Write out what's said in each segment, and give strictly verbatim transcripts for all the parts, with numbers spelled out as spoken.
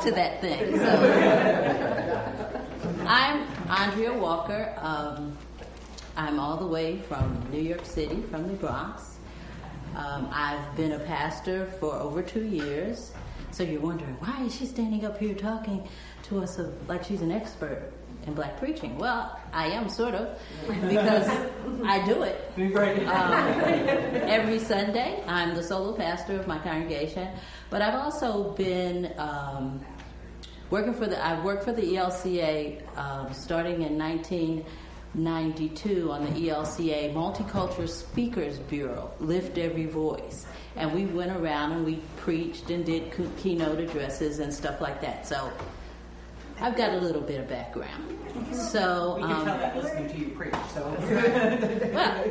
to that thing. So. I'm Andrea Walker. Um, I'm all the way from New York City, from the Bronx. Um, I've been a pastor for over two years. So you're wondering, why is she standing up here talking to us of, like she's an expert in black preaching? Well, I am sort of, because I do it. Um, every Sunday, I'm the solo pastor of my congregation. But I've also been um, working for the, I've worked for the E L C A um, starting in nineteen ninety-two on the E L C A Multicultural Speakers Bureau, Lift Every Voice. And we went around and we preached and did keynote addresses and stuff like that. So I've got a little bit of background. So we can um, tell that listening to you preach. So well,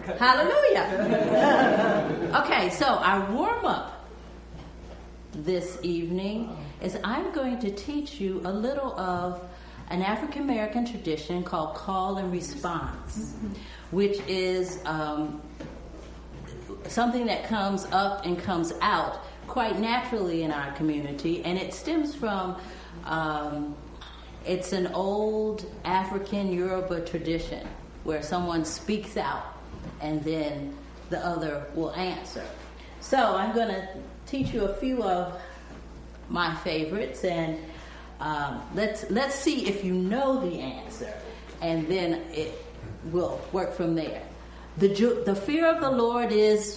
hallelujah. Okay, so our warm up this evening is I'm going to teach you a little of an African American tradition called call and response, which is um, something that comes up and comes out quite naturally in our community, and it stems from um, it's an old African Yoruba tradition where someone speaks out and then the other will answer. So I'm going to teach you a few of my favorites, and um, let's let's see if you know the answer, and then it will work from there. The ju- the fear of the Lord is.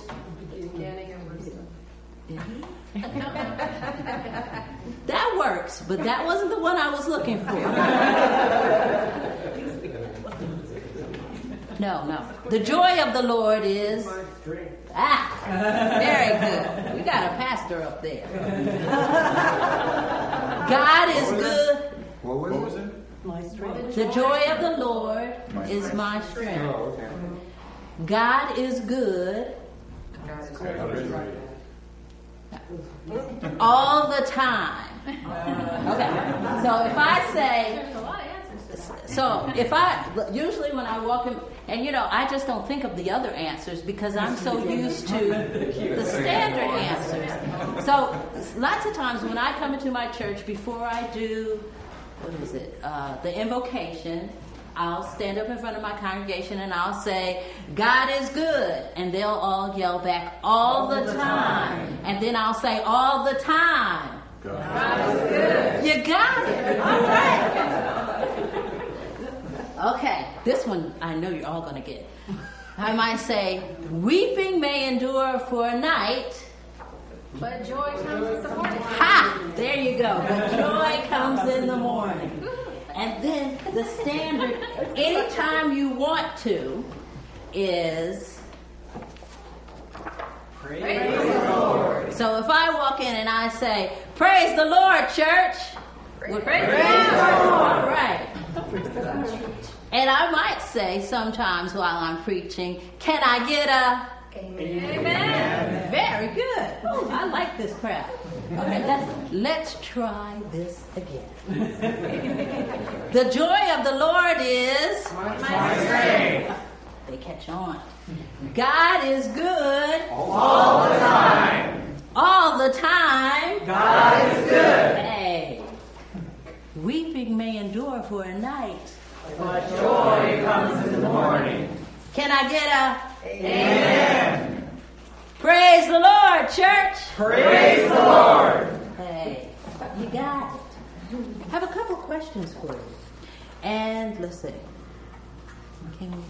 That works, but that wasn't the one I was looking for. No, no. The joy of the Lord is. Ah, very good. We got a pastor up there. God is good. What was it? my strength. The joy of the Lord is my strength. Oh, okay. God is good Okay, I'll read it. all the time. Okay, so if I say, There's a lot of answers to that. so if I, usually when I walk in, and you know, I just don't think of the other answers because I'm so used to the standard answers. So lots of times when I come into my church, before I do, what is it, uh, the invocation, I'll stand up in front of my congregation and I'll say, God is good. And they'll all yell back, all, all the, the time. time. And then I'll say, all the time. God, God is good. You got it. All right. Okay, this one I know you're all going to get. I might say, weeping may endure for a night. But joy comes in the morning. Ha! There you go. But joy comes in the morning. And then the standard, anytime you want to, is Praise, Praise the Lord. so if I walk in and I say, praise the Lord, church. Praise, Well, praise praise the the Lord. Lord. All right. And I might say sometimes while I'm preaching, can I get a Amen. very good. Oh, I like this crowd. Okay, let's, let's try this again. The joy of the Lord is My strength. they catch on. God is good All the time. all the time. God is good. Hey, weeping may endure for a night. But joy comes in the morning. Can I get a Amen. praise the Lord, church? Praise the Lord. Hey, you got it. I have a couple questions for you. And let's see. Can we do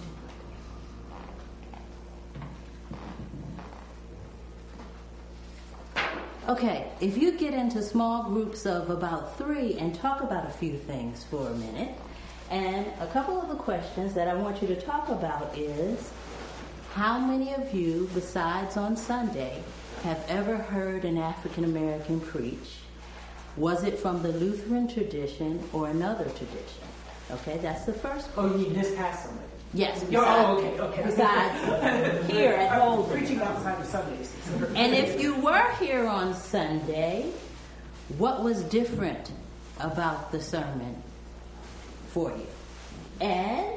Okay, if you get into small groups of about three and talk about a few things for a minute, and a couple of the questions that I want you to talk about is, how many of you, besides on Sunday, have ever heard an African American preach? Was it from the Lutheran tradition or another tradition? Okay, that's the first Oh, question. you mean this past Sunday? Yes, You're, besides, oh, okay, okay. besides here at Holden. Preaching outside of Sundays. And if you were here on Sunday, what was different about the sermon for you? And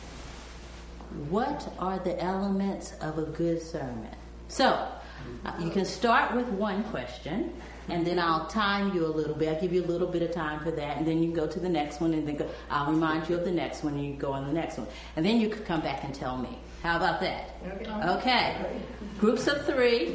what are the elements of a good sermon? So, uh, you can start with one question, and then I'll time you a little bit. I'll give you a little bit of time for that, and then you can go to the next one, and then go, I'll remind you of the next one, and you go on the next one. And then you could come back and tell me. How about that? Okay. Okay. Groups of three.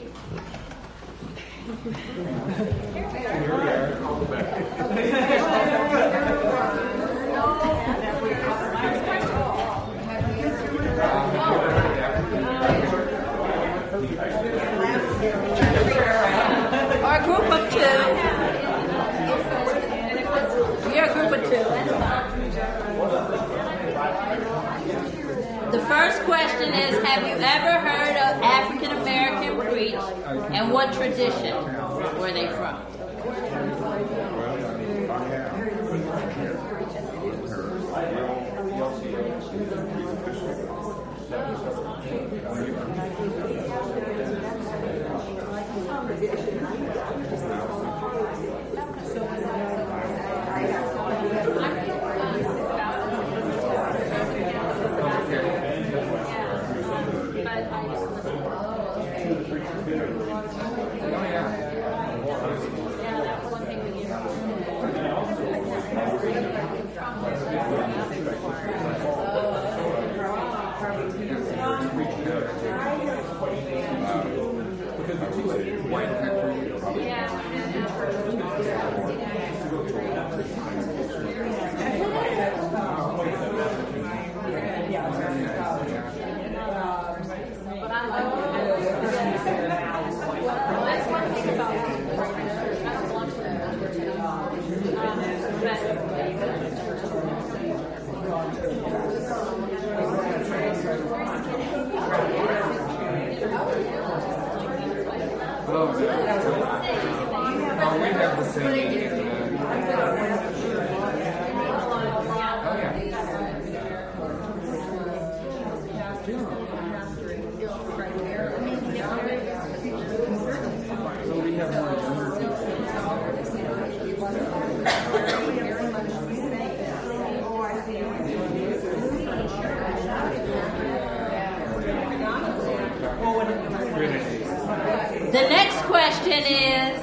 Or a group of two. You're a group of two. That's fine. The first question is, have you ever heard of African American preach, and what tradition were they from? The next question is,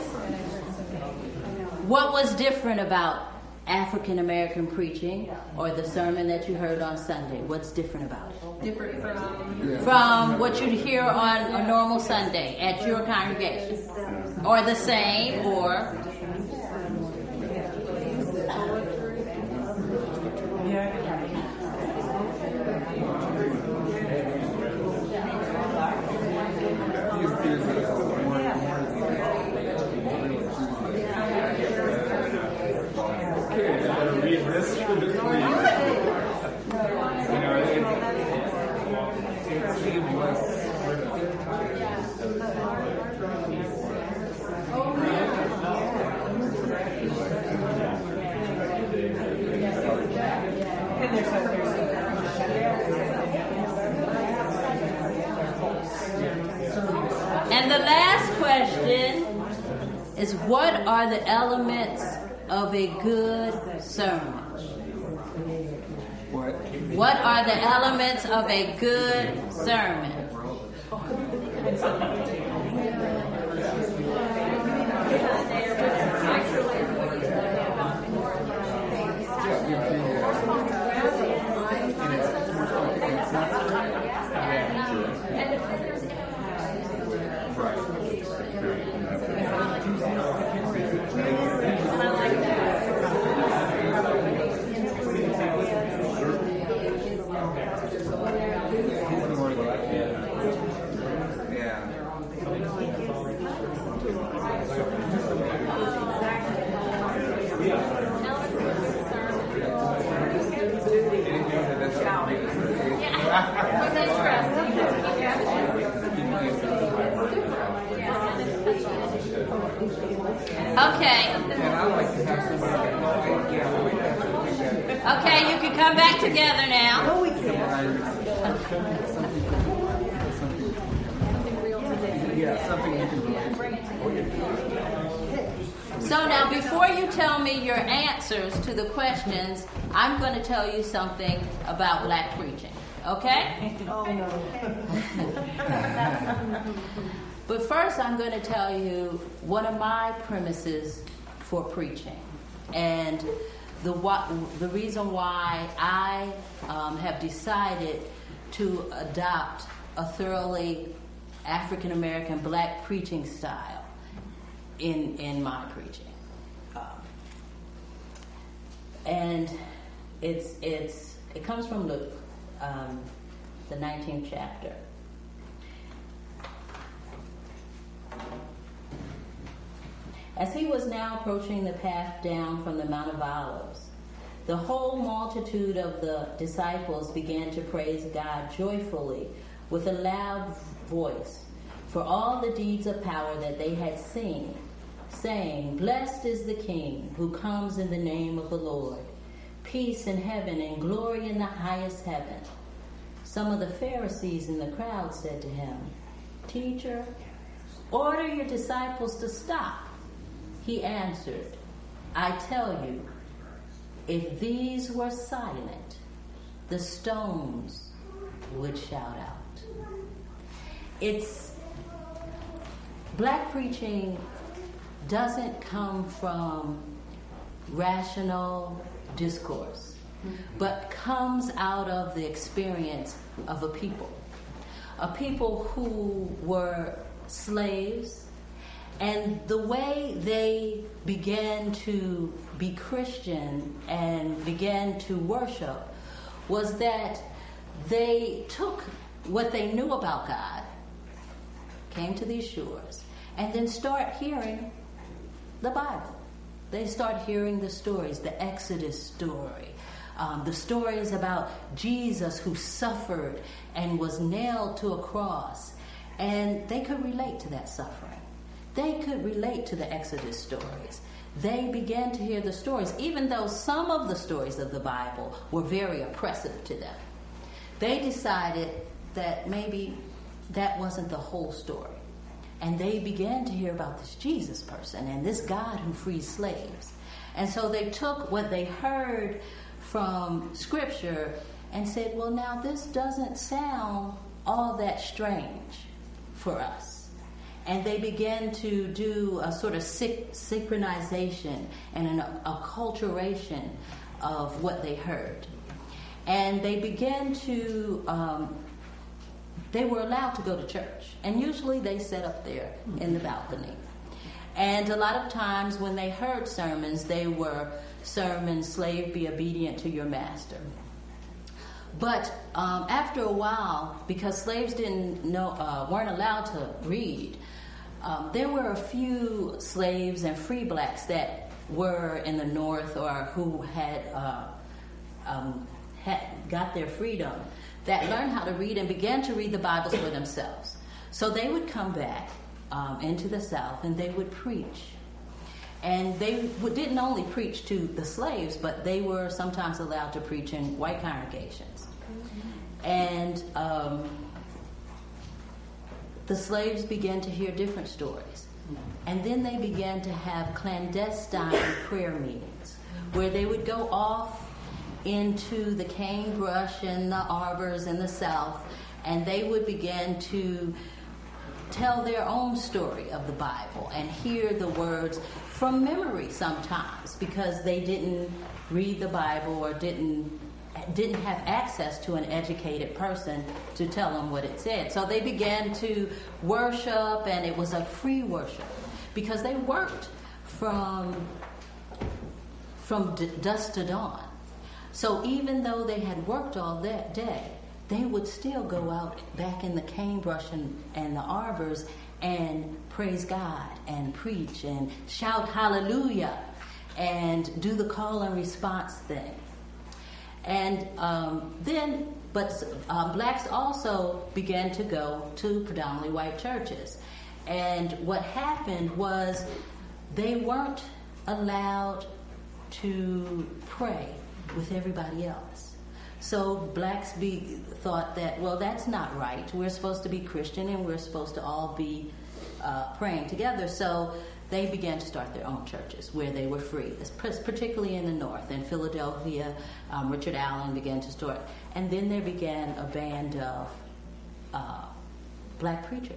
what was different about African American preaching or the sermon that you heard on Sunday? What's different about it? Different from From what you'd hear on a normal Sunday at your congregation? Or the same, or... And the last question is, what are the elements of a good sermon? What? What are the elements of a good sermon? Okay. Okay, you can come back together now. No, we can't. Yeah, something you can So now, before you tell me your answers to the questions, I'm going to tell you something about black preaching. Okay? Oh, no. But first, I'm going to tell you one of my premises for preaching, and the what, the reason why I um, have decided to adopt a thoroughly African American black preaching style in in my preaching, um, and it's it's it comes from Luke, um, the nineteenth chapter. As he was now approaching the path down from the Mount of Olives, the whole multitude of the disciples began to praise God joyfully with a loud voice for all the deeds of power that they had seen, saying, "Blessed is the King who comes in the name of the Lord. Peace in heaven and glory in the highest heaven." Some of the Pharisees in the crowd said to him, "Teacher, order your disciples to stop." He answered, "I tell you, if these were silent, the stones would shout out." It's black preaching doesn't come from rational discourse, but comes out of the experience of a people, a people who were slaves. And the way they began to be Christian and began to worship was that they took what they knew about God, came to these shores, and then start hearing the Bible. They start hearing the stories, the Exodus story, um, the stories about Jesus who suffered and was nailed to a cross, and they could relate to that suffering. They could relate to the Exodus stories. They began to hear the stories, even though some of the stories of the Bible were very oppressive to them. They decided that maybe that wasn't the whole story. And they began to hear about this Jesus person and this God who frees slaves. And so they took what they heard from Scripture and said, well, now this doesn't sound all that strange for us. And they began to do a sort of synchronization and an acculturation of what they heard. And they began to, um, they were allowed to go to church. And usually they sat up there in the balcony. And a lot of times when they heard sermons, they were sermons, "Slave, be obedient to your master." But um, after a while, because slaves didn't know, uh, weren't allowed to read, um, there were a few slaves and free blacks that were in the North or who had, uh, um, had got their freedom that learned how to read and began to read the Bibles for themselves. So they would come back um, into the South and they would preach. And they w- didn't only preach to the slaves, but they were sometimes allowed to preach in white congregations. Mm-hmm. And um, the slaves began to hear different stories. Mm-hmm. And then they began to have clandestine prayer meetings where they would go off into the cane brush and the arbors in the South, and they would begin to tell their own story of the Bible and hear the words from memory sometimes, because they didn't read the Bible or didn't didn't have access to an educated person to tell them what it said. So they began to worship, and it was a free worship because they worked from from d- dusk to dawn. So even though they had worked all that day, they would still go out back in the cane brush and, and the arbors and praise God and preach and shout hallelujah and do the call and response thing. And um, then, but um, blacks also began to go to predominantly white churches. And what happened was they weren't allowed to pray with everybody else. So blacks be, thought that, well, that's not right. We're supposed to be Christian and we're supposed to all be uh, praying together. So they began to start their own churches where they were free, particularly in the North. In Philadelphia, um, Richard Allen began to start. And then there began a band of uh, black preachers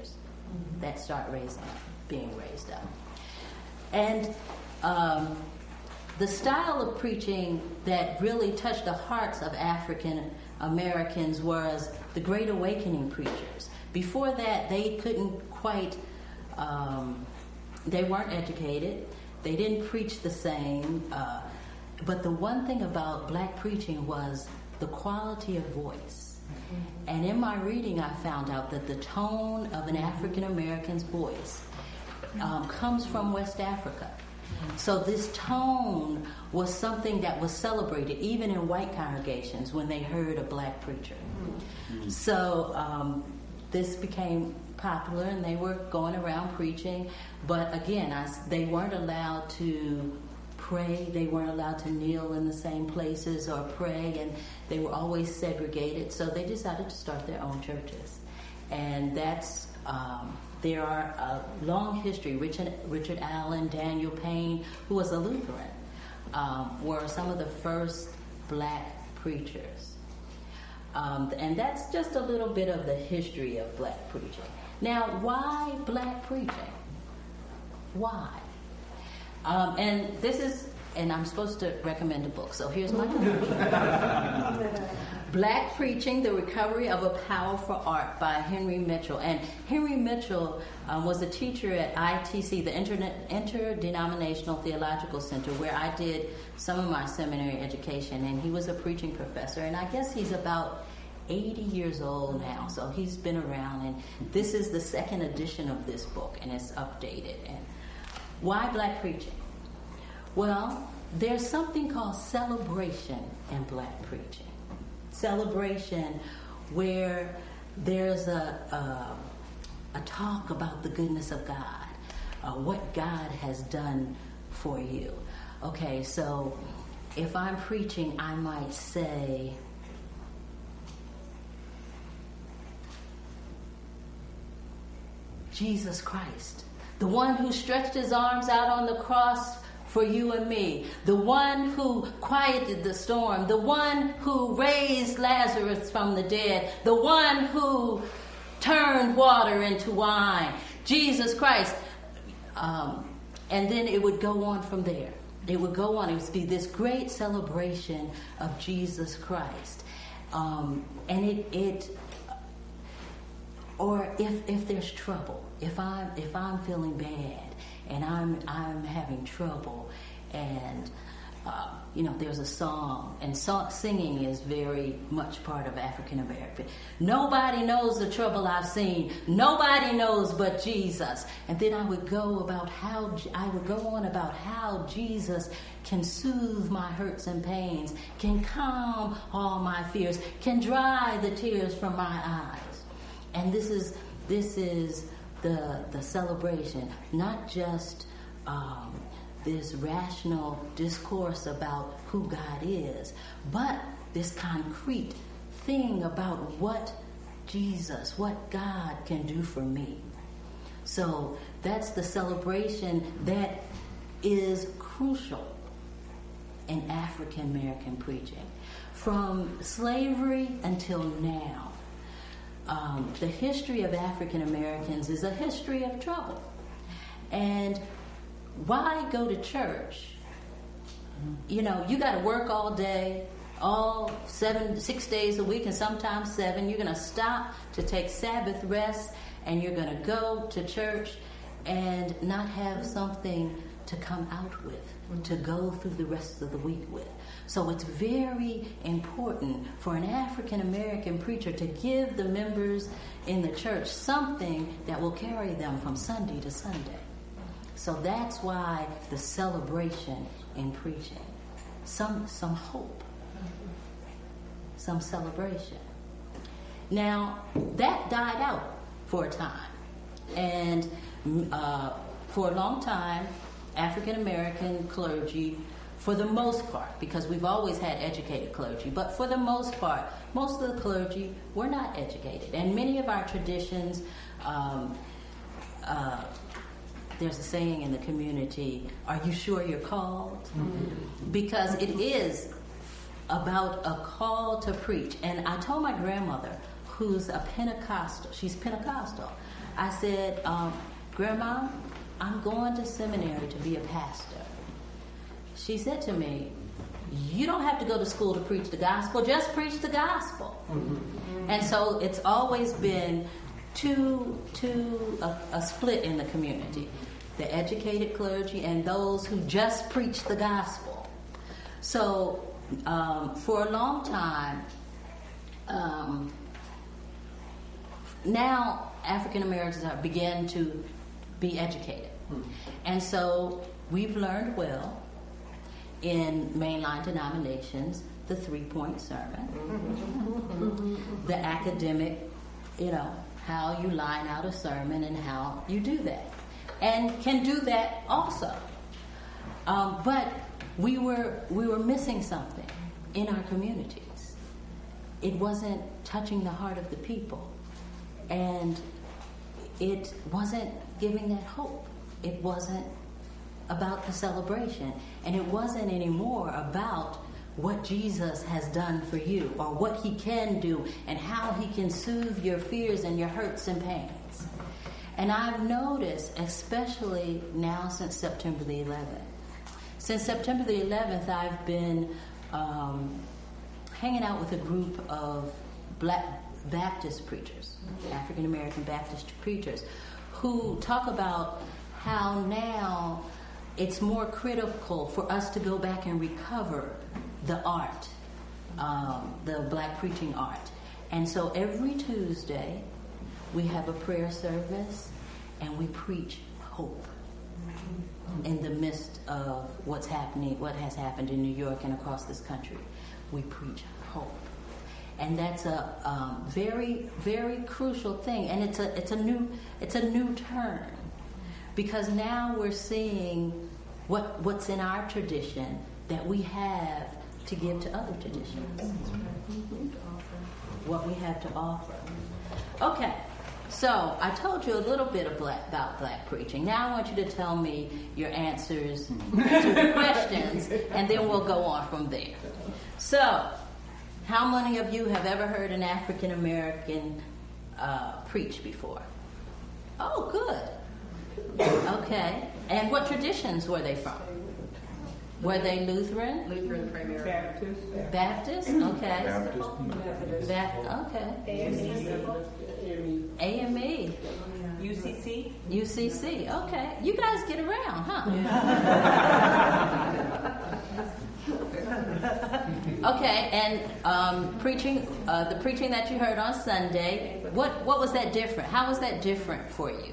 that start raising up, being raised up. And um, the style of preaching that really touched the hearts of African Americans was the Great Awakening preachers. Before that, they couldn't quite, um, they weren't educated. They didn't preach the same. Uh, but the one thing about black preaching was the quality of voice. And in my reading, I found out that the tone of an African American's voice um, comes from West Africa. So this tone was something that was celebrated even in white congregations when they heard a black preacher. Mm-hmm. So um, this became popular, and they were going around preaching. But again, I, they weren't allowed to pray. They weren't allowed to kneel in the same places or pray, and they were always segregated. So they decided to start their own churches, and that's um, there are a long history. Richard Richard Allen, Daniel Payne, who was a Lutheran, um, were some of the first black preachers. Um, and that's just a little bit of the history of black preaching. Now, why black preaching? Why? Um, and this is, and I'm supposed to recommend a book, so here's my conclusion. Black Preaching, The Recovery of a Power for Art by Henry Mitchell. And Henry Mitchell um, was a teacher at I T C, the Internet, Interdenominational Theological Center, where I did some of my seminary education, and he was a preaching professor. And I guess he's about eighty years old now, so he's been around, and this is the second edition of this book, and it's updated. And why black preaching? Well, there's something called celebration in black preaching. Celebration where there's a, a, a talk about the goodness of God, uh, what God has done for you. Okay, so if I'm preaching, I might say, Jesus Christ, the one who stretched his arms out on the cross for you and me, the one who quieted the storm, the one who raised Lazarus from the dead, the one who turned water into wine, Jesus Christ. Um, and then it would go on from there. It would go on. It would be this great celebration of Jesus Christ. Um, and it, it or if, if there's trouble, if I'm, if I'm feeling bad, and I'm I'm having trouble, and uh, you know, there's a song, and so, singing is very much part of African American. Nobody knows the trouble I've seen. Nobody knows but Jesus. And then I would go about how I would go on about how Jesus can soothe my hurts and pains, can calm all my fears, can dry the tears from my eyes. And this is this is. The, the celebration, not just um, this rational discourse about who God is, but this concrete thing about what Jesus, what God can do for me. So that's the celebration that is crucial in African American preaching. From slavery until now, Um, the history of African Americans is a history of trouble. And why go to church? You know, you got to work all day, all seven, six days a week, and sometimes seven. You're going to stop to take Sabbath rest, and you're going to go to church and not have something to come out with, to go through the rest of the week with. So it's very important for an African American preacher to give the members in the church something that will carry them from Sunday to Sunday. So that's why the celebration in preaching. Some some hope. Some celebration. Now, that died out for a time. And uh, for a long time, African American clergy, for the most part, because we've always had educated clergy, but for the most part, most of the clergy were not educated. And many of our traditions, um, uh, there's a saying in the community, are you sure you're called? Mm-hmm. Because it is about a call to preach. And I told my grandmother, who's a Pentecostal, she's Pentecostal, I said, um, Grandma, I'm going to seminary to be a pastor. She said to me, you don't have to go to school to preach the gospel, just preach the gospel. Mm-hmm. And so it's always been two, two a, a split in the community, the educated clergy and those who just preach the gospel. So um, for a long time, um, now African Americans are begin to be educated. Mm-hmm. And so we've learned well in mainline denominations the three-point sermon, mm-hmm. the academic, you know, how you line out a sermon and how you do that, and can do that also. Um, but we were we were missing something in our communities. It wasn't touching the heart of the people, and it wasn't giving that hope. It wasn't about the celebration, and it wasn't anymore about what Jesus has done for you or what he can do and how he can soothe your fears and your hurts and pains. And I've noticed, especially now since September the eleventh, since September the eleventh, I've been um, hanging out with a group of Black Baptist preachers, African American Baptist preachers, who talk about how now it's more critical for us to go back and recover the art, um, the black preaching art. And so every Tuesday, we have a prayer service and we preach hope in the midst of what's happening, what has happened in New York and across this country. We preach hope. And that's a um, very, very crucial thing. And it's a it's a new it's a new turn. Because now we're seeing what what's in our tradition that we have to give to other traditions. What we have to offer. Okay, so I told you a little bit of black, about black preaching. Now I want you to tell me your answers to the questions, and then we'll go on from there. So, how many of you have ever heard an African American uh, preach before? Oh, good. Okay. And what traditions were they from? Were they Lutheran? Lutheran primarily. Baptist. Baptist? Okay. Baptist. Ba- okay. A M E. A M E. U C C. U C C. Okay. You guys get around, huh? Okay. And um, preaching, uh, the preaching that you heard on Sunday, what, what was that different? How was that different for you?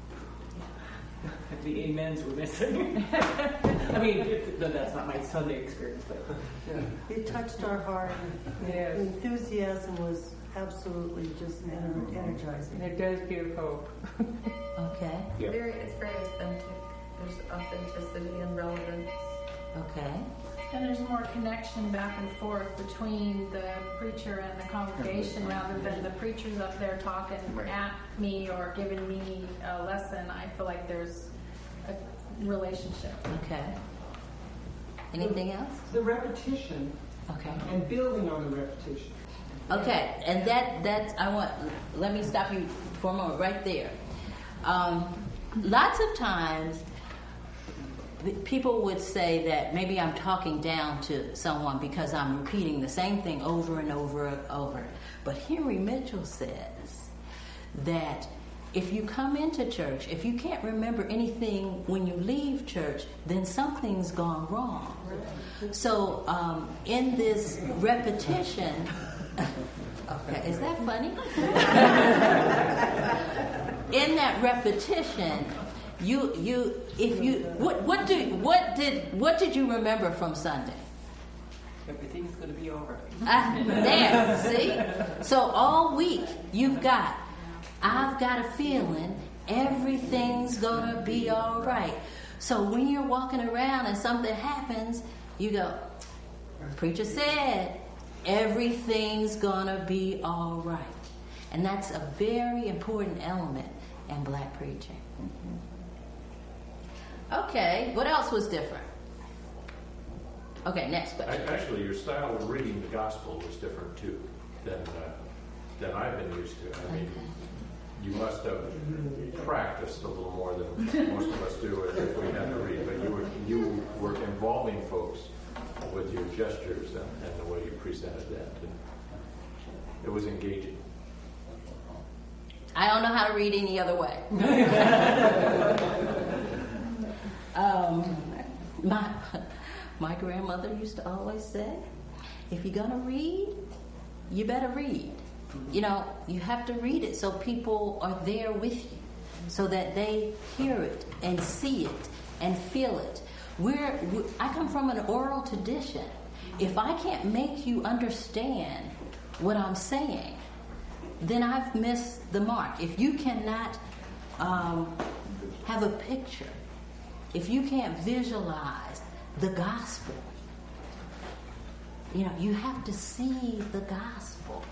The amens were missing. I mean, if, no, that's not my Sunday experience, but It touched our heart. Yes. The enthusiasm was absolutely just ener- energizing. it does give hope. Okay. Yep. Very, it's very authentic. There's authenticity and relevance. Okay. And there's more connection back and forth between the preacher and the congregation rather than the preachers up there talking at me or giving me a lesson. I feel like there's a relationship. Okay. Anything else? The repetition Okay. and building on the repetition. Okay, and that that's I want. Let me stop you for a moment right there. Um, lots of times, people would say that maybe I'm talking down to someone because I'm repeating the same thing over and over and over. But Henry Mitchell says that if you come into church, if you can't remember anything when you leave church, then something's gone wrong. So um, in this repetition, okay, is that funny? In that repetition, you you if you what what do what did what did you remember from Sunday? Everything's going to be all right. Ah, there, see? So all week you've got, I've got a feeling everything's gonna be all right. So when you're walking around and something happens, you go, preacher said, everything's gonna be all right. And that's a very important element in black preaching. Okay, what else was different? Okay, next I- question. Actually, your style of reading the gospel was different too than uh, than I've been used to. I mean, you must have practiced a little more than most of us do if we had to read. But you were you were involving folks with your gestures and, and the way you presented that. And it was engaging. I don't know how to read any other way. um, my my grandmother used to always say, if you're gonna read, you better read. You know, you have to read it so people are there with you, so that they hear it and see it and feel it. We're, we, I come from an oral tradition. If I can't make you understand what I'm saying, then I've missed the mark. If you cannot um, have a picture, if you can't visualize the gospel, you know, you have to see the gospel.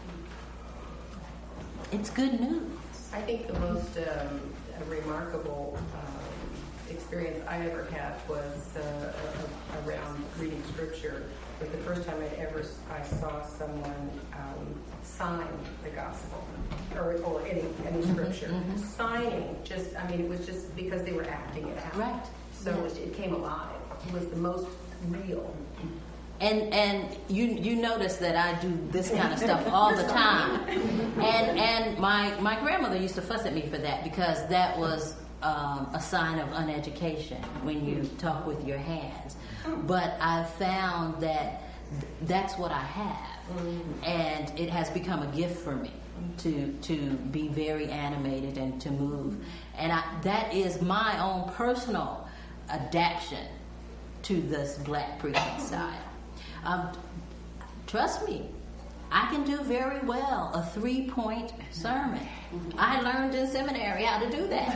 It's good news. I think the most um, remarkable um, experience I ever had was uh, around reading scripture. It was the first time I ever I saw someone um, sign the gospel or, or any any scripture. Mm-hmm. Signing, just I mean, it was just because they were acting it out. Right. So Yes. it, it came alive. It was the most real. And and you you notice that I do this kind of stuff all the time. And and my my grandmother used to fuss at me for that, because that was um, a sign of uneducation when you talk with your hands. But I found that that's what I have, and it has become a gift for me to to be very animated and to move. And I, that is my own personal adaptation to this black preaching style. Um, trust me, I can do very well a three-point sermon. I learned in seminary how to do that.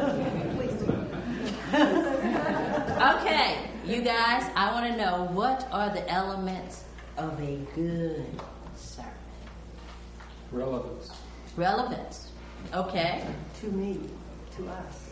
Okay, you guys, I want to know, what are the elements of a good sermon? Relevance. Relevance. Okay. To me, to us.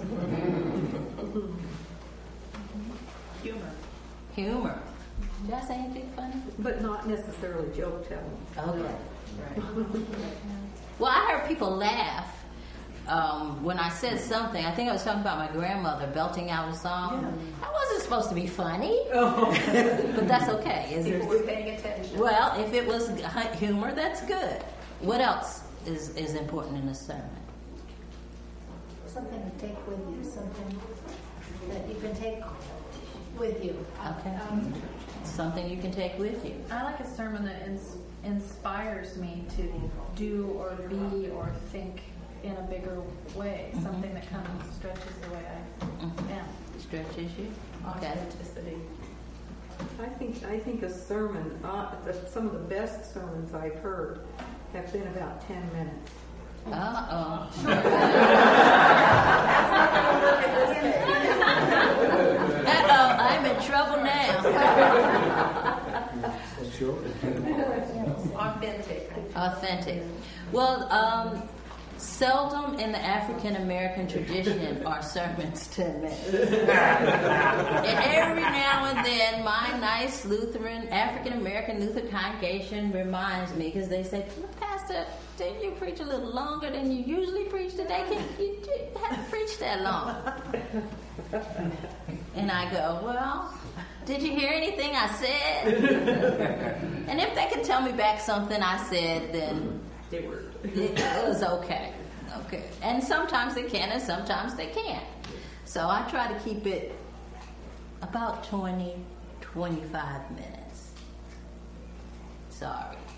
Humor. Humor. Did I say anything funny? But not necessarily joke telling. Okay. Well, I heard people laugh um, when I said something. I think I was talking about my grandmother belting out a song. That wasn't supposed to be funny. But that's okay. Is People were paying attention. Well, if it was humor, that's good. What else is, is important in a sermon? Something to take with you, something that you can take with you. Okay. Um, Something you can take with you. I like a sermon that ins- inspires me to do or be or think in a bigger way. Mm-hmm. Something that kind of stretches the way I Mm-hmm. am. Stretches you. Okay. Authenticity. I think I think a sermon, uh, the, some of the best sermons I've heard have been about ten minutes. Uh-oh. Uh-oh, I'm in trouble now. Sure. Authentic. Authentic. Well, um, seldom in the African American tradition are sermons ten minutes. And every now and then, my nice Lutheran, African American Lutheran congregation reminds me, because they say, Pastor, didn't you preach a little longer than you usually preach today? Can you, you haven't preached that long. And I go, well, did you hear anything I said? And if they could tell me back something I said, then They were. it was okay. Okay. And sometimes they can and sometimes they can't. So I try to keep it about twenty, twenty-five minutes. Sorry.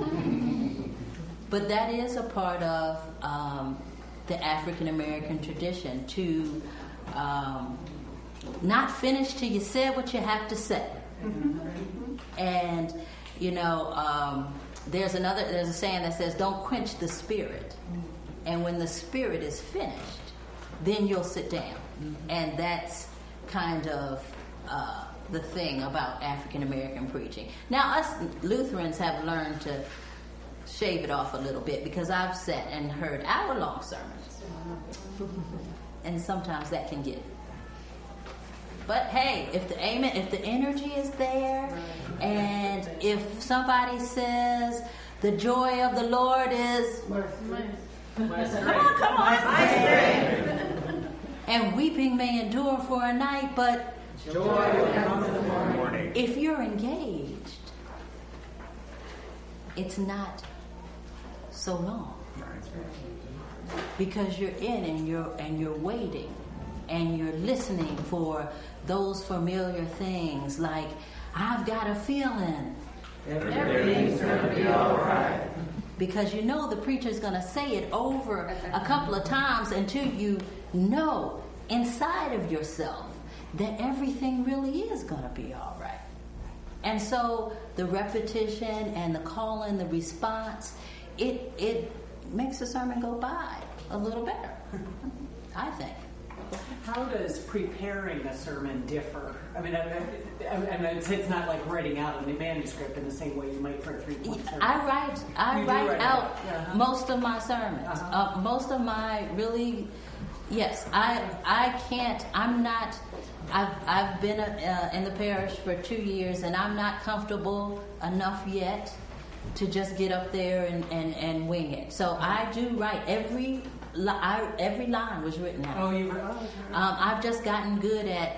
But that is a part of um, the African American tradition, to um, not finish till you said what you have to say. And, you know, um, there's another, there's a saying that says, don't quench the spirit. And when the spirit is finished, then you'll sit down. And that's kind of uh, the thing about African American preaching. Now, us Lutherans have learned to shave it off a little bit, because I've sat and heard hour-long sermons. And sometimes that can get... But hey, if the amen, if the energy is there, and if somebody says the joy of the Lord is, Come on, come on. And weeping may endure for a night, but joy will come in the morning. if you're engaged, it's not so long. Because you're in and you're and you're waiting and you're listening for those familiar things like, I've got a feeling. Everything's going to be all right. Because you know the preacher's going to say it over a couple of times until you know inside of yourself that everything really is going to be all right. And so the repetition and the call and the response, it it makes the sermon go by a little better, I think. How does preparing a sermon differ? I mean, I, I, I mean, it's, it's not like writing out a manuscript in the same way you might for a three-point sermon. I write, I You do write write out Uh-huh. most of my sermons. Uh-huh. Uh, most of my really, yes. I I can't. I'm not. I've I've been uh, in the parish for two years, and I'm not comfortable enough yet to just get up there and, and, and wing it. So I do write every. li- I, every line was written out. Oh, you were. Oh, okay. Um, I've just gotten good at,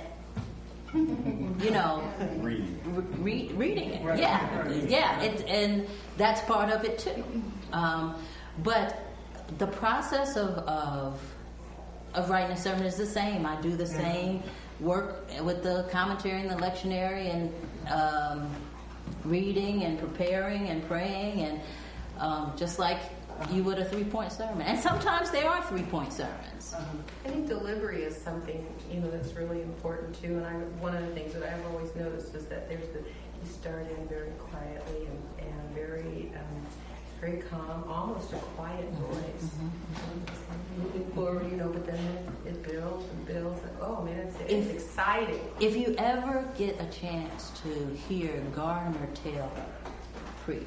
you know, Reading. re- reading it. Right. Yeah, Right. yeah, it, and that's part of it too. Um, but the process of, of of writing a sermon is the same. I do the same work with the commentary and the lectionary and um, reading and preparing and praying and um, just like you would a three-point sermon. And sometimes they are three-point sermons. I think delivery is something, you know, that's really important too. And I, one of the things that I've always noticed is that there's the, you start in very quietly and, and very, um, very calm, almost a quiet voice. Moving forward, you know, but then it, it builds and builds. And, oh man, it's, it's If- exciting. If you ever get a chance to hear Gardner Taylor preach,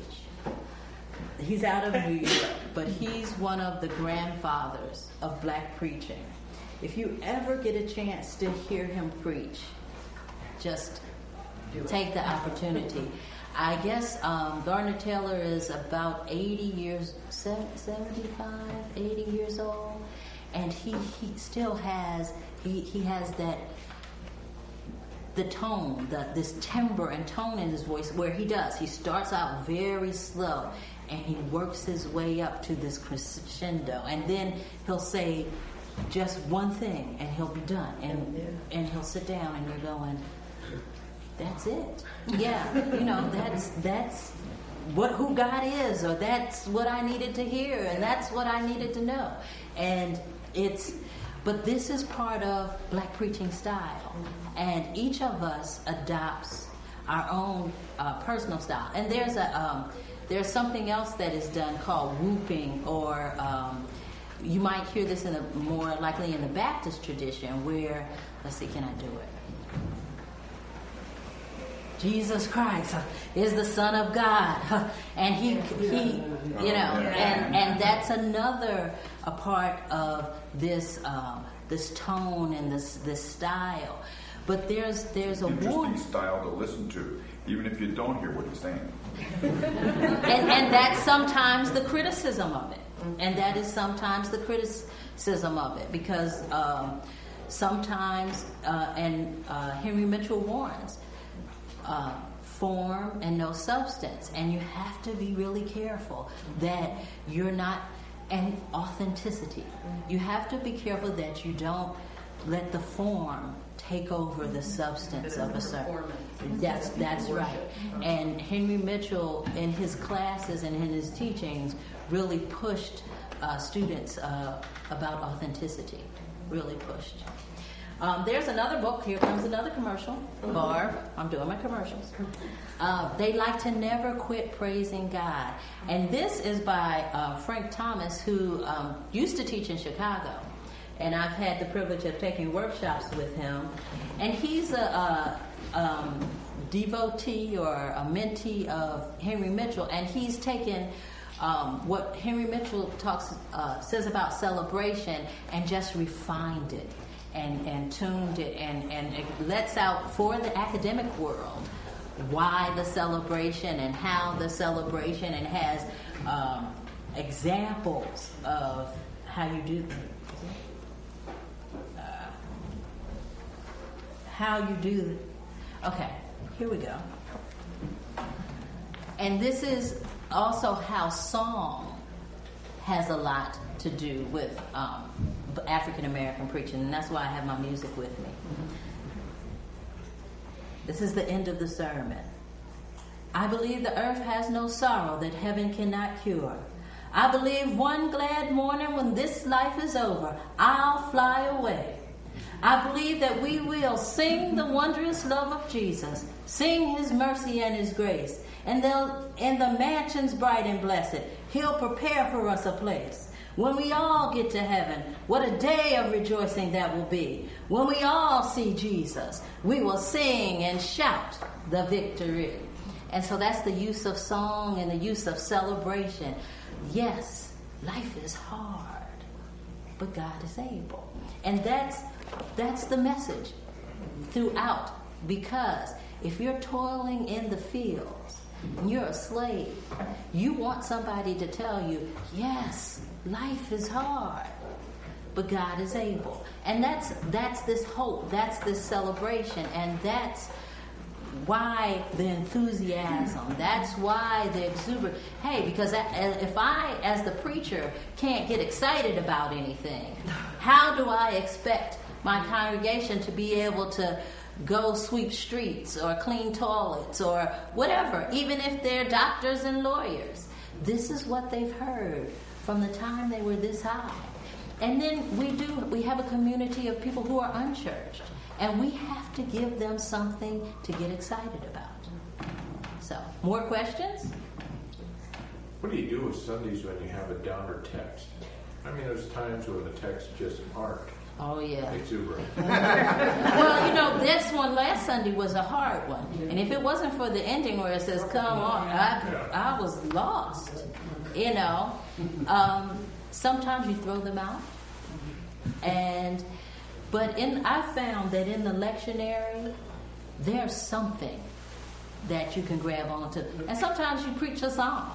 he's out of New York, but he's one of the grandfathers of black preaching. If you ever get a chance to hear him preach, just take the opportunity. I guess um, Gardner Taylor is about eighty years, seventy-five, eighty years old, and he, he still has, he, he has that, the tone, the, this timbre and tone in his voice where he does. He starts out very slow and he works his way up to this crescendo, and then he'll say just one thing and he'll be done, and and he'll sit down and you're going, that's it. Yeah, you know, that's that's what who God is, or that's what I needed to hear, and that's what I needed to know. And it's, but this is part of black preaching style, and each of us adopts our own uh, personal style. And there's a um, there's something else that is done called whooping, or um, you might hear this in the more likely in the Baptist tradition, where, let's see, can I do it? Jesus Christ is the Son of God, and he, he, you know, and and that's another a part of this um, this tone and this this style. But there's there's a Interesting warning, style to listen to, even if you don't hear what he's saying. and and that's sometimes the criticism of it, and that is sometimes the criticism of it, because um, sometimes uh, and uh, Henry Mitchell warns. Uh, form and no substance, and you have to be really careful that you're not, and authenticity, you have to be careful that you don't let the form take over the substance of a sermon. That's that's right. And Henry Mitchell in his classes and in his teachings really pushed uh, students uh, about authenticity, really pushed. Um, there's another book. Here comes another commercial. Barb, I'm doing my commercials. Uh, they like to never quit praising God. And this is by uh, Frank Thomas, who um, used to teach in Chicago. And I've had the privilege of taking workshops with him. And he's a, a um, devotee or a mentee of Henry Mitchell. And he's taken um, what Henry Mitchell talks uh, says about celebration and just refined it. And, and tuned it and, and it lets out for the academic world why the celebration and how the celebration, and has um, examples of how you do uh, how you do. Okay, here we go. And this is also how song has a lot to do with um, African American preaching, and that's why I have my music with me. This is the end of the sermon. I believe the earth has no sorrow that heaven cannot cure. I believe one glad morning when this life is over, I'll fly away. I believe that we will sing the wondrous love of Jesus, sing his mercy and his grace, and they'll in the mansions bright and blessed, he'll prepare for us a place. When we all get to heaven, what a day of rejoicing that will be. When we all see Jesus, we will sing and shout the victory. And so that's the use of song and the use of celebration. Yes, life is hard, but God is able. And that's that's the message throughout. Because if you're toiling in the fields and you're a slave, you want somebody to tell you, yes, life is hard, but God is able. And that's that's this hope, that's this celebration, and that's why the enthusiasm, that's why the exuberance. Hey, because if I, as the preacher, can't get excited about anything, how do I expect my congregation to be able to go sweep streets or clean toilets or whatever, even if they're doctors and lawyers? This is what they've heard from the time they were this high. And then we do, we have a community of people who are unchurched, and we have to give them something to get excited about. So, more questions? What do you do with Sundays when you have a downer text? I mean, there's times when the texts just aren't Oh, yeah. exuberant. Well, you know, this one last Sunday was a hard one. And if it wasn't for the ending where it says, come on, I, I was lost. You know, um, sometimes you throw them out. And, but in, I found that in the lectionary, there's something that you can grab onto. And sometimes you preach a song.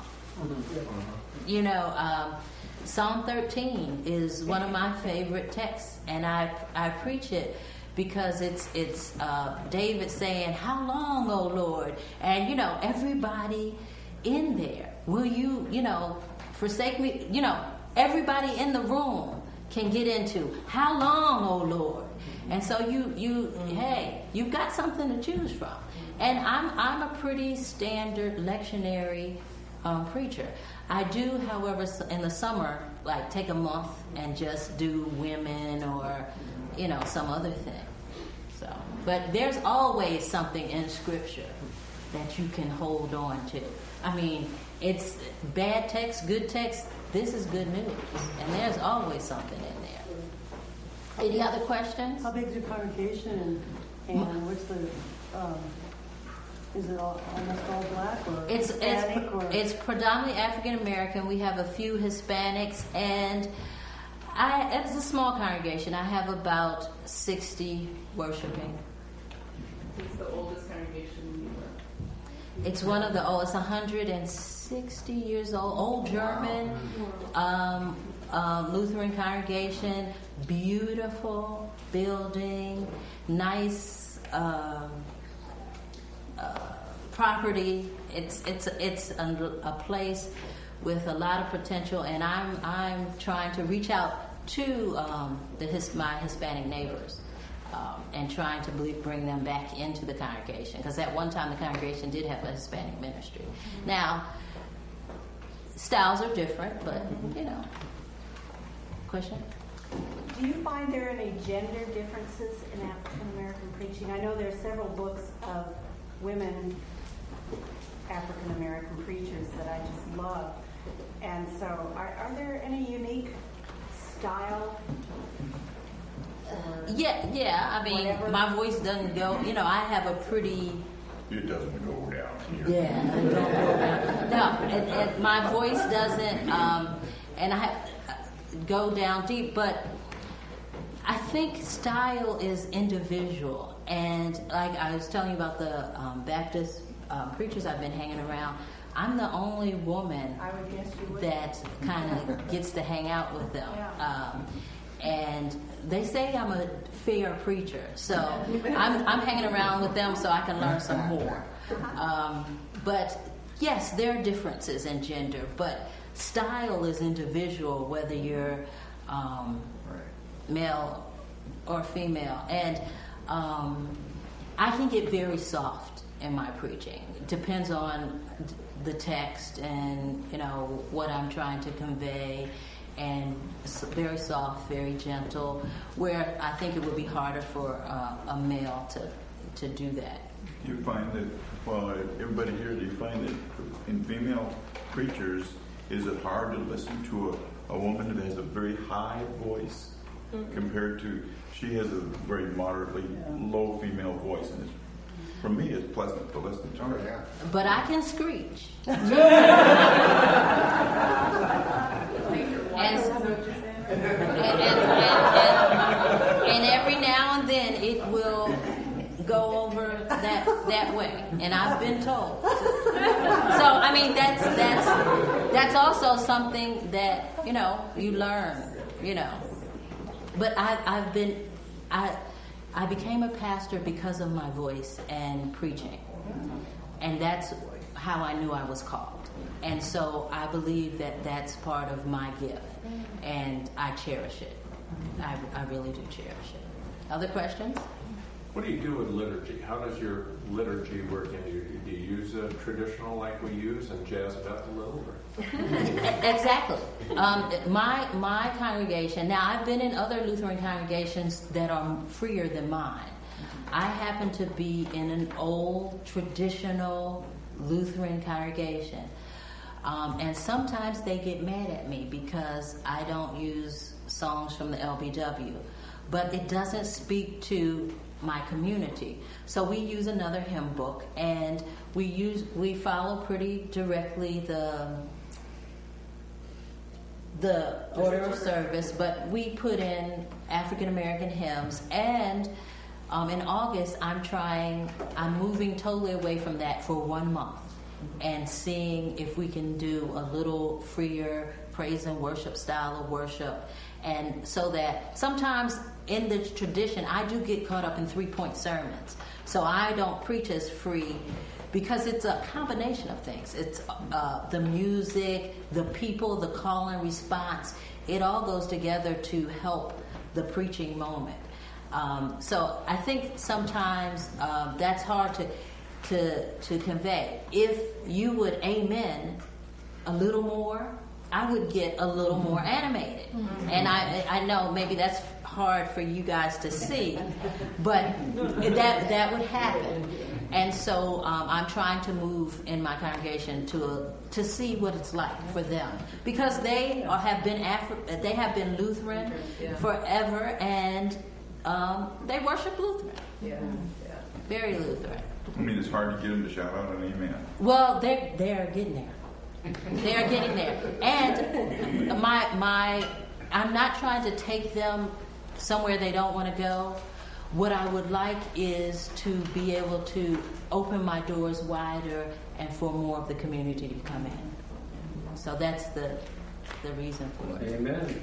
You know, um, Psalm thirteen is one of my favorite texts, and I I preach it because it's it's uh, David saying, "How long, O Lord?" And you know, everybody in there, will you you know forsake me? You know, everybody in the room can get into, "How long, O Lord?" And so you you hey, you've got something to choose from. And I'm I'm a pretty standard lectionary um, preacher. I do, however, in the summer, like take a month and just do women or, you know, some other thing. So, but there's always something in Scripture that you can hold on to. I mean, it's bad text, good text. This is good news, and there's always something in there. Any other questions? How big is your congregation, and, and what's the? Um, Is it all, almost all black or it's Hispanic? It's, or? it's predominantly African American. We have a few Hispanics, and I, it's a small congregation. I have about sixty worshiping. It's the oldest congregation in New York. It's one of the oldest, one hundred sixty years old, old German um, um, Lutheran congregation. Beautiful building, nice. Um, Uh, property. It's it's it's a, a place with a lot of potential, and I'm I'm trying to reach out to um, the his, my Hispanic neighbors um, and trying to bring them back into the congregation, because at one time the congregation did have a Hispanic ministry. Now styles are different, but you know. Question? Do you find there are any gender differences in African American preaching? I know there are several books of women African American preachers that I just love, and so are, are there any unique style? Or Yeah, yeah. I mean, whatever? my voice doesn't go. You know, I have a pretty. It doesn't go down here. Yeah, I don't go down. No, it, it, my voice doesn't, um, and I have, go down deep. But I think style is individual. And like I was telling you about the um, Baptist um, preachers I've been hanging around, I'm the only woman I would guess you would. that kind of gets to hang out with them. Yeah. Um, and they say I'm a fair preacher, so I'm, I'm hanging around with them so I can learn some more. Um, but yes, there are differences in gender, but style is individual, whether you're um, male or female. And um, I can get very soft in my preaching. It depends on the text and, you know, what I'm trying to convey, and very soft, very gentle, where I think it would be harder for uh, a male to to do that. Do you find that, well, everybody here, do you find that in female preachers, is it hard to listen to a, a woman that has a very high voice mm-hmm. compared to, she has a very moderately low female voice, and it's, for me, it's pleasant to listen to her. Yeah. But I can screech. and, and, and, and, and every now and then it will go over that that way, and I've been told. So I mean, that's that's that's also something that, you know, you learn, you know. But I, I've been I I became a pastor because of my voice and preaching, and that's how I knew I was called. And so I believe that that's part of my gift, and I cherish it. I, I really do cherish it. Other questions? What do you do with liturgy? How does your liturgy work? And do you, do you use a traditional like we use and jazz it up a little? Or? Exactly. Um, my my congregation. Now, I've been in other Lutheran congregations that are freer than mine. I happen to be in an old traditional Lutheran congregation, um, and sometimes they get mad at me because I don't use songs from the L B W, but it doesn't speak to my community. So we use another hymn book, and we use we follow pretty directly the the order of service, but we put in African American hymns. And um, in August, I'm trying, I'm moving totally away from that for one month and seeing if we can do a little freer praise and worship style of worship. And so that sometimes in the tradition, I do get caught up in three-point sermons. So I don't preach as free because it's a combination of things. It's uh, the music, the people, the call and response. It all goes together to help the preaching moment. Um, so I think sometimes uh, that's hard to, to, to convey. If you would amen a little more, I would get a little more animated. Mm-hmm. And I I know maybe that's hard for you guys to see, but that that would happen. And so um, I'm trying to move in my congregation to a, to see what it's like for them, because they are, have been Afri- they have been Lutheran yeah. forever, and um, they worship Lutheran. Yeah. yeah, very Lutheran. I mean, it's hard to get them to shout out an amen. Well, they they are getting there. They are getting there, and my my I'm not trying to take them somewhere they don't want to go. What I would like is to be able to open my doors wider and for more of the community to come in. So that's the the reason for it. Amen.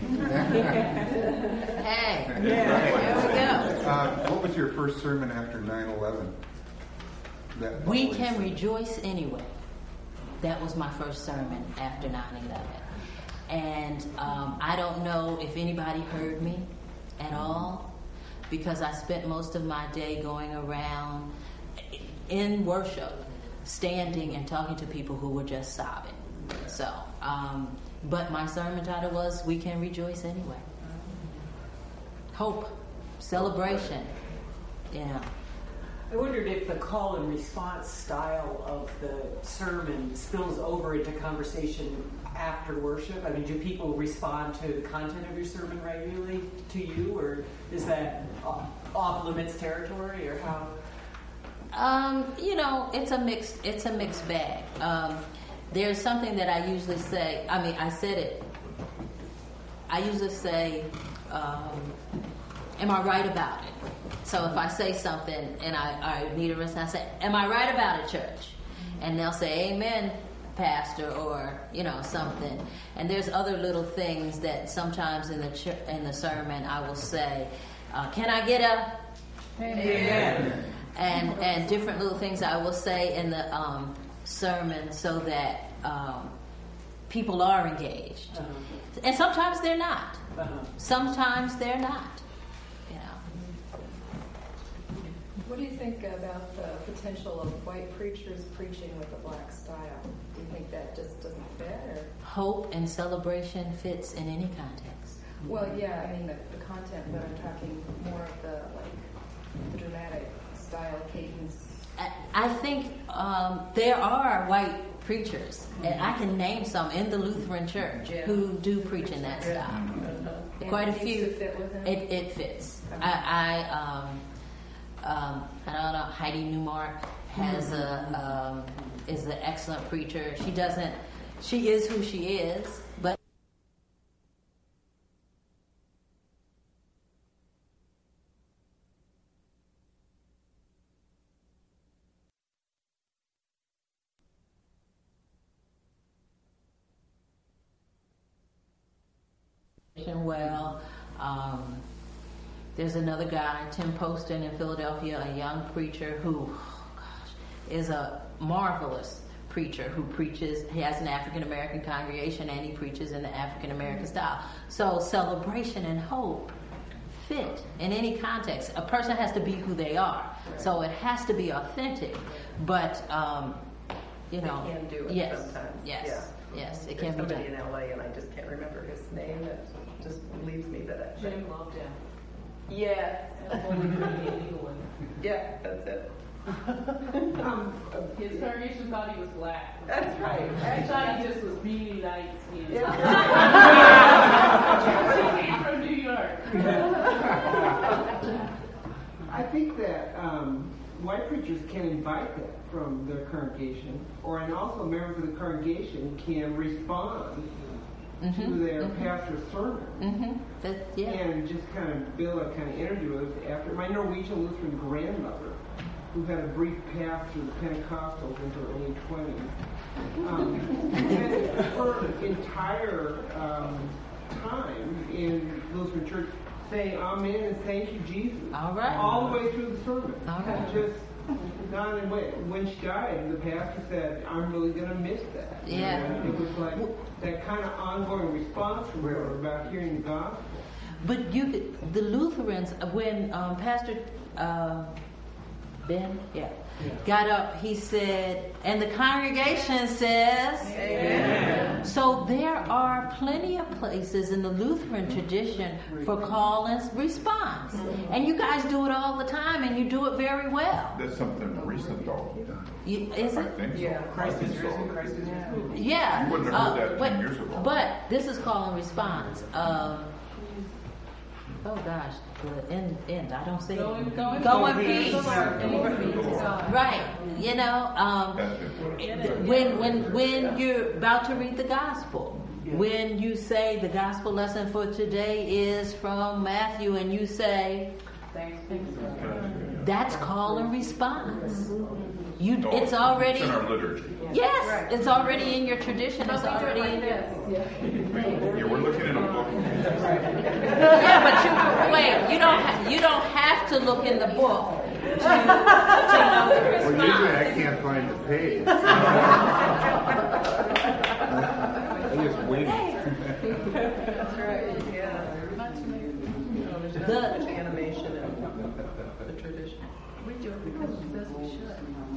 Hey, here we go. Uh, what was your first sermon after nine eleven? That We can rejoice anyway. That was my first sermon after nine eleven. And um, I don't know if anybody heard me at all, because I spent most of my day going around in worship, standing and talking to people who were just sobbing. So, um, but my sermon title was, We Can Rejoice Anyway. Hope, celebration, you know. I wondered if the call and response style of the sermon spills over into conversation after worship. I mean, do people respond to the content of your sermon regularly to you, or is that off limits territory, or how? Um, you know, it's a mixed it's a mixed bag. Um, there's something that I usually say. I mean, I said it. I usually say, um, "Am I right about it?" So if I say something and I, I need a response, I say, "Am I right about it, church?" and they'll say amen, pastor, or you know something. And there's other little things that sometimes in the ch- in the sermon I will say, uh, can I get a amen? And and different little things I will say in the um, sermon so that um, people are engaged. Uh-huh. And sometimes they're not. Uh-huh. Sometimes they're not. You know. What do you think about the potential of white preachers preaching with a black style? Do you think that just doesn't fit? Or? Hope and celebration fits in any context. Well, yeah, I mean the, the content, but I'm talking more of the like the dramatic style, cadence. I, I think um, there are white preachers, mm-hmm. and I can name some in the Lutheran Church yeah. who do preach in that style. Mm-hmm. Quite a few. Fit with him? It, it fits. Okay. I, I, um, um, I don't know. Heidi Newmark has mm-hmm. a um, is an excellent preacher. She doesn't. She is who she is, but. Well, um, there's another guy, Tim Poston in Philadelphia, a young preacher who, oh gosh, is a marvelous preacher who preaches. He has an African American congregation and he preaches in the African American style. So celebration and hope fit in any context. A person has to be who they are, so it has to be authentic. But um, you know, they can do it yes, sometimes. Yes, yeah. yes, it There's can be done. somebody in L A and I just can't remember his name. That just leaves me that I Jim Lovedown. Yeah. Yeah, that's it. um, His congregation thought he was black. That's right. I thought he just was really light skinned. He came from New York. I think that um, white preachers can invite that from their congregation, or and also members of the congregation can respond mm-hmm. to their mm-hmm. pastor's sermon, mm-hmm. that, yeah. and just kind of build a kind of interview with after my Norwegian Lutheran grandmother, who had a brief path through the Pentecostals into her early twenties. Um, her entire um, time in Lutheran church saying amen and thank you, Jesus. All right. All the way through the sermon. All right. Just not in way. When she died, the pastor said, I'm really going to miss that. Yeah. And it was like that kind of ongoing response from her about hearing the gospel. But you, the Lutherans, when um, Pastor uh, Ben, yeah, yeah, got up, he said, and the congregation says, amen. So there are plenty of places in the Lutheran tradition for call and response. And you guys do it all the time, and you do it very well. That's something recent, though. You, is it? I think so. Yeah. Christ is risen, Christ is risen. Yeah. You wouldn't have heard uh, that but, ten years ago. But this is call and response. Um, oh gosh, the end, end. I don't say go in, go in, go in peace. peace. Right. You know, um, when when when you're about to read the gospel, when you say the gospel lesson for today is from Matthew, and you say, that's call and response. You, no, it's already it's in our liturgy. Yes, right. It's already in your tradition. It's already like in this. Yeah. Yeah, we're looking at a book. Yeah, but you wait. You don't. Ha- you don't have to look in the book to, to know the response. Well, usually I can't find the page. I just wait. That's right. Yeah. No, there's not The- much animation in the tradition. We do it because it says we should.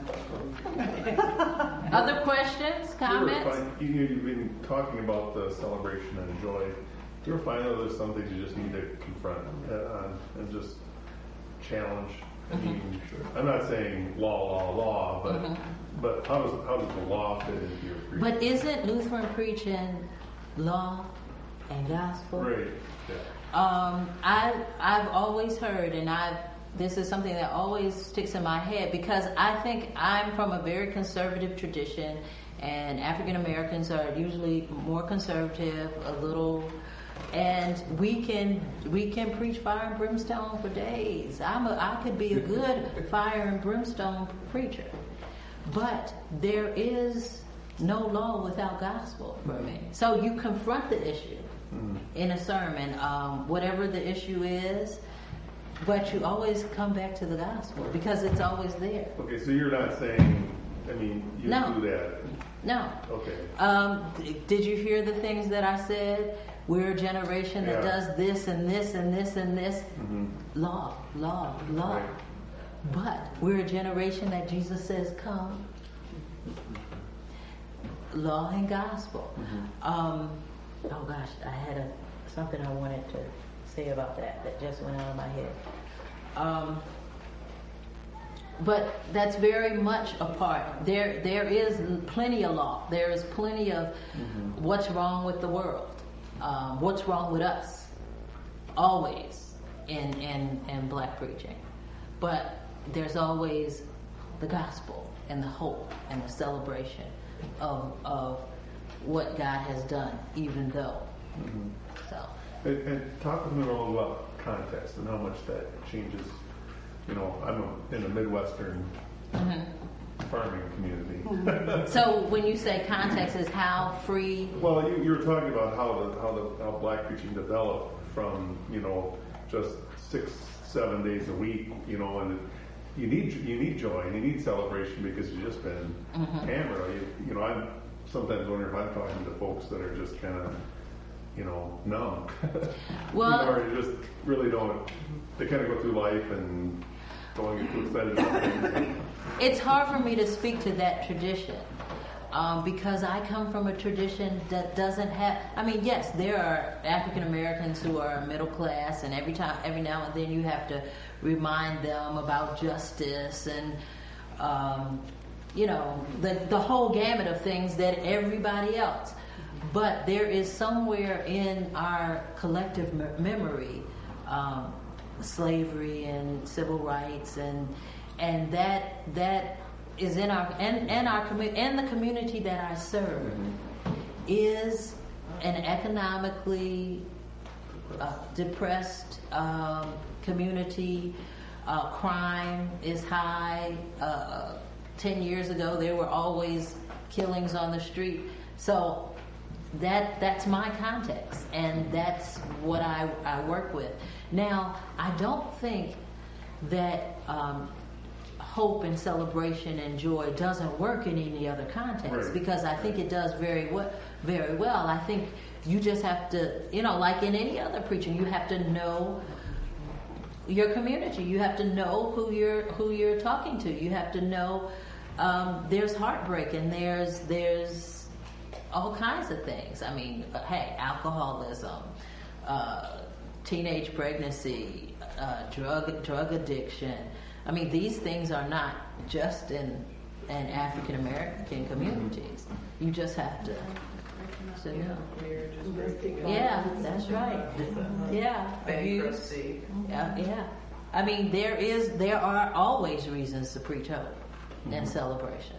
Other questions, comments? Sure, you, you've been talking about the celebration and joy. Do you ever find that there's some things you just need to confront uh, and just challenge? I mean, mm-hmm. I'm not saying law, law, law, but mm-hmm. but how does how does the law fit into your preaching? But isn't Lutheran preaching law and gospel? Right. Yeah. Um, I I've always heard, and I've this is something that always sticks in my head because I think I'm from a very conservative tradition, and African Americans are usually more conservative, a little, and we can we can preach fire and brimstone for days. I'm a, I could be a good fire and brimstone preacher, but there is no law without gospel for me. So you confront the issue mm. in a sermon, um, whatever the issue is, but you always come back to the gospel because it's always there. Okay, so you're not saying, I mean, you no. do that. No. Okay. Um, d- did you hear the things that I said? We're a generation that yeah. does this and this and this and this. Mm-hmm. Law, law, law. Right. But we're a generation that Jesus says, come. Law and gospel. Mm-hmm. Um, oh gosh, I had a something I wanted to say about that that just went out of my head. Um, but that's very much a part. There, there is plenty of law. There is plenty of mm-hmm. what's wrong with the world, um, what's wrong with us, always in in in black preaching. But there's always the gospel and the hope and the celebration of of what God has done, even though. Mm-hmm. So. And, and talk with me a little about context and how much that changes. You know, I'm a, in a Midwestern mm-hmm. farming community. So when you say context, is how free? Well, you, you were talking about how the how the how black preaching developed from you know just six seven days a week. You know, and you need you need joy and you need celebration because you've just been mm-hmm. hammered. You, you know, I'm sometimes wonder if I'm talking to folks that are just kind of. You know, numb. Well, you know, or you just really don't. They kind of go through life and don't get too excited about things. It's hard for me to speak to that tradition um, because I come from a tradition that doesn't have. I mean, yes, there are African Americans who are middle class, and every time, every now and then, you have to remind them about justice and. Um, you know, the the whole gamut of things that everybody else. But there is somewhere in our collective me- memory, um, slavery and civil rights, and and that that is in our and, and our community and the community that I serve mm-hmm. is an economically uh, depressed um, community. Uh, crime is high. Uh, ten years ago, there were always killings on the street. So. That that's my context, and that's what I, I work with. Now, I don't think that um, hope and celebration and joy doesn't work in any other context, right. because I think it does very well. Very well. I think you just have to, you know, like in any other preaching, you have to know your community. You have to know who you're who you're talking to. You have to know um, there's heartbreak and there's there's. all kinds of things. I mean, uh, hey, alcoholism, uh, teenage pregnancy, uh, drug drug addiction. I mean, these things are not just in in African American communities. You just have to. So, yeah. yeah, that's right. Yeah, bankruptcy. Yeah, yeah. I mean, there is there are always reasons to preach hope mm-hmm. and celebration.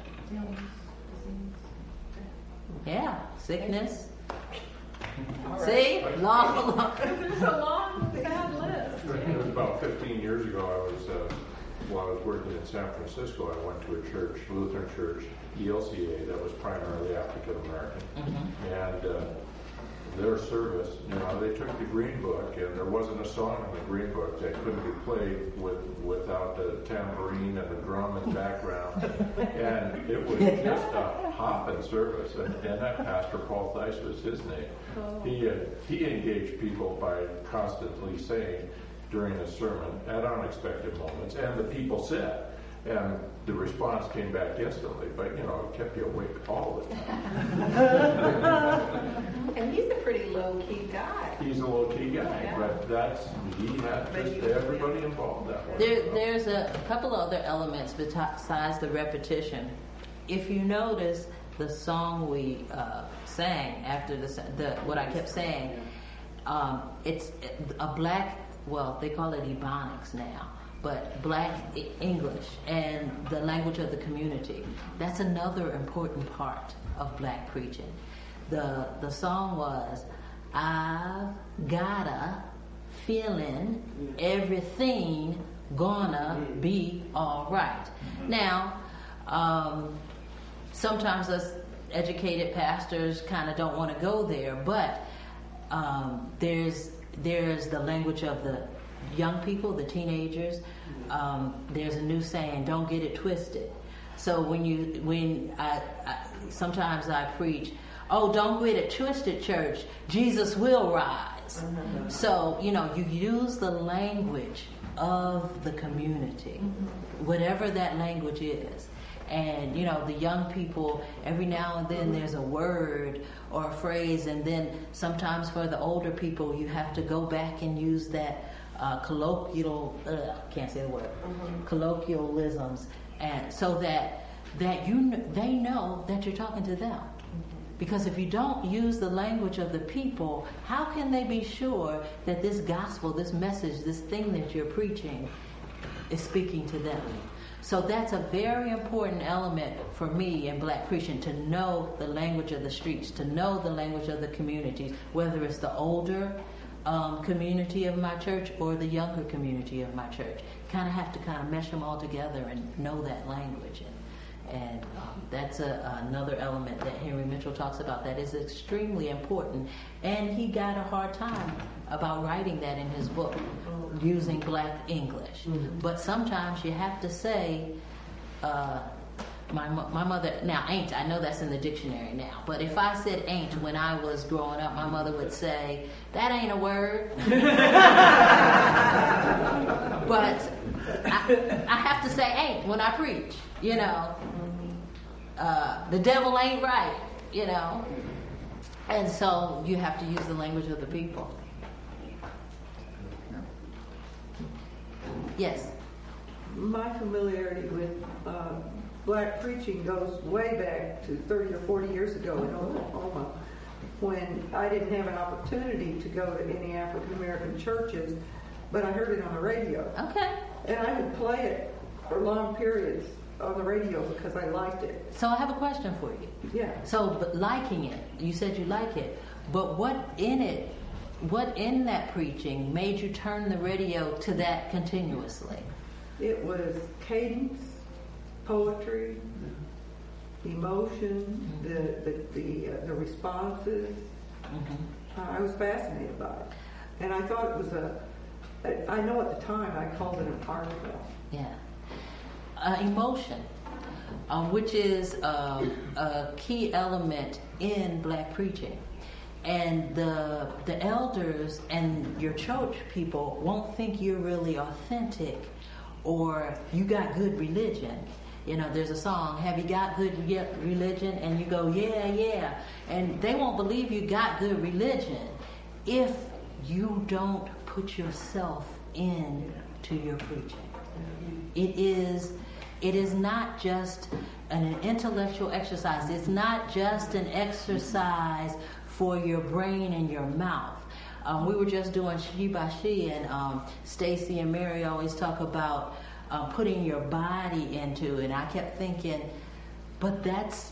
Yeah, sickness. Right. See, long, long. There's a long, bad list. It was about fifteen years ago. I was uh, while I was working in San Francisco. I went to a church, Lutheran church, E L C A, that was primarily African American, mm-hmm. and uh, their service. You know, they took the Green Book, and there wasn't a song in the Green Book that couldn't be played with without a tambourine and a drum in the background, and it was just a hopping service. And, and that pastor, Paul Theis, was his name. Oh. He uh, he engaged people by constantly saying during a sermon at unexpected moments, and the people said. And the response came back instantly, but you know, it kept you awake all the time. And he's a pretty low-key guy. He's a low-key guy, yeah. but that's he had just everybody involved that way. There, there's a couple other elements besides the repetition. If you notice the song we uh, sang after the, the what I kept saying, um, it's a black. Well, they call it Ebonics now. But black English and the language of the community. That's another important part of black preaching. The the song was, I've gotta feeling everything gonna be all right. Now, Um, sometimes us educated pastors kind of don't want to go there, but um, there's there's the language of the young people, the teenagers. Um, there's a new saying, "Don't get it twisted." So when you when I, I sometimes I preach, "Oh, don't get it twisted, church. Jesus will rise." Mm-hmm. So you know you use the language of the community, mm-hmm. whatever that language is. And, you know, the young people, every now and then there's a word or a phrase, and then sometimes for the older people, you have to go back and use that uh, colloquial, uh, can't say the word, mm-hmm. colloquialisms, and so that that you kn- they know that you're talking to them. Mm-hmm. Because if you don't use the language of the people, how can they be sure that this gospel, this message, this thing that you're preaching is speaking to them? So that's a very important element for me in black preaching, to know the language of the streets, to know the language of the communities, whether it's the older um, community of my church or the younger community of my church. Kind of have to kind of mesh them all together and know that language. And, and um, that's a, another element that Henry Mitchell talks about that is extremely important. And he got a hard time about writing that in his book, using black English. Mm-hmm. But sometimes you have to say, uh, my my mother, now ain't, I know that's in the dictionary now, but if I said ain't when I was growing up, my mother would say, that ain't a word. But I, I have to say ain't when I preach, you know. Uh, the devil ain't right, you know. And so you have to use the language of the people. Yes. My familiarity with uh, black preaching goes way back to thirty or forty years ago in Oklahoma, when I didn't have an opportunity to go to any African American churches, but I heard it on the radio. Okay. And I would play it for long periods on the radio because I liked it. So I have a question for you. Yeah. So, but liking it, you said you like it, but what in it, what in that preaching made you turn the radio to that continuously? It was cadence, poetry, emotion, mm-hmm. the the the, uh, the responses. Mm-hmm. Uh, I was fascinated by it, and I thought it was a. I, I know at the time I called it an art form. Yeah. Uh, emotion, um, which is uh, a key element in black preaching. And the the elders and your church people won't think you're really authentic or you got good religion. You know, there's a song, have you got good religion? And you go, yeah, yeah. And they won't believe you got good religion if you don't put yourself in to your preaching. It is it is not just an intellectual exercise. It's not just an exercise for your brain and your mouth. Um, we were just doing She by She, and um, Stacy and Mary always talk about uh, putting your body into it. And I kept thinking, but that's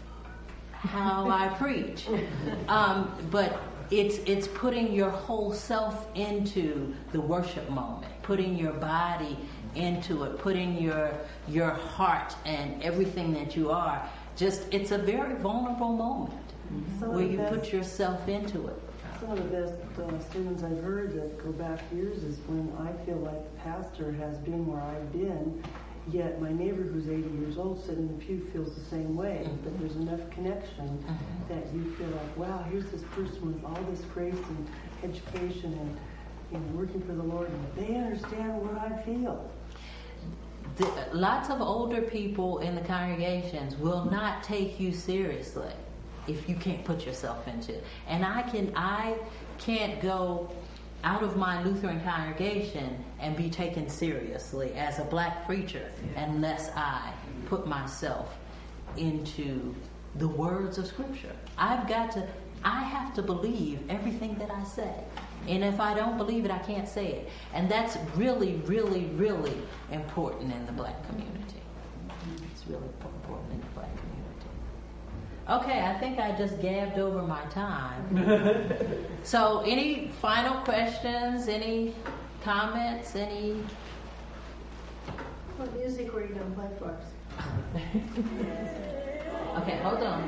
how I preach. Um, but it's it's putting your whole self into the worship moment, putting your body into it, putting your your heart and everything that you are. Just it's a very vulnerable moment. Some where you best, put yourself into it. Some of the best uh, sermons I've heard that go back years is when I feel like the pastor has been where I've been, yet my neighbor who's eighty years old sitting in the pew feels the same way, mm-hmm. but there's enough connection mm-hmm. that you feel like, wow, here's this person with all this grace and education and you know, working for the Lord, and they understand what I feel. The, lots of older people in the congregations will not take you seriously if you can't put yourself into it. And I can I can't go out of my Lutheran congregation and be taken seriously as a black preacher unless I put myself into the words of Scripture. I've got to I have to believe everything that I say. And if I don't believe it, I can't say it. And that's really, really, really important in the black community. It's really important in the black community. Okay, I think I just gabbed over my time. So, any final questions? Any comments? Any? What music were you going to play for us? Okay, hold on.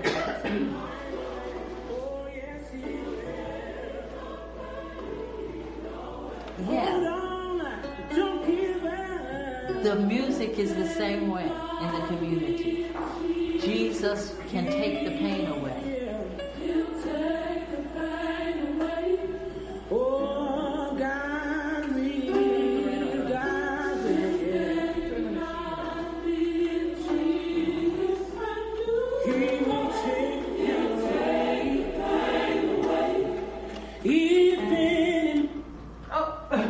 Yeah. The music is the same way in the community. Jesus can take the pain away. Oh, God will, God will. He will take pain away. Even Oh.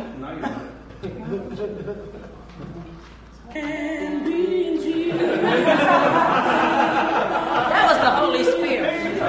and be Jesus. That was the Holy Spirit.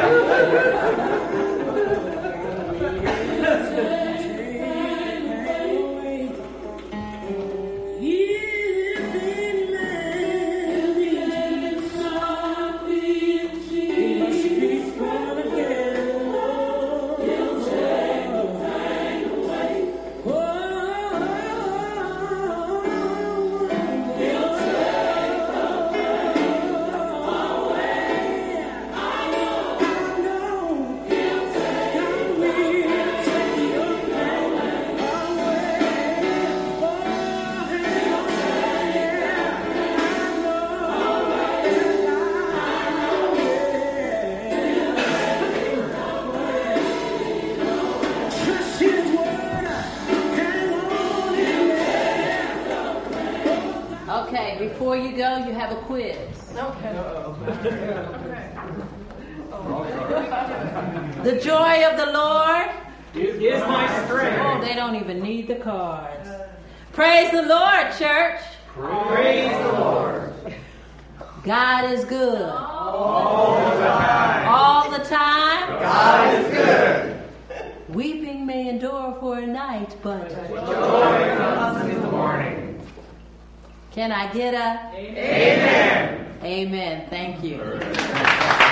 Okay, before you go, you have a quiz. The joy of the Lord Is my strength. Oh, they don't even need the cards. Praise the Lord, church. Praise the Lord. God is good. All the time. All the time. God is good. Weeping may endure for a night, but Joy comes in the morning. Can I get a Amen. Amen. Thank you.